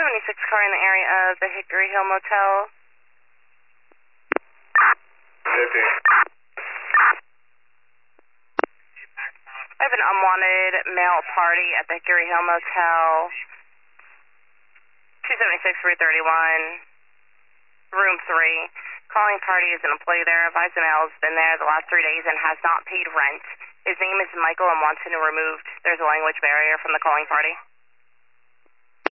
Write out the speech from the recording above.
276 car in the area of the Hickory Hill Motel. 50. I have an unwanted male party at the Hickory Hill Motel. 276 Route 31, room 3. Calling party is an employee there. Advised the male has been there the last 3 days and has not paid rent. His name is Michael and wants him removed. There's a language barrier from the calling party.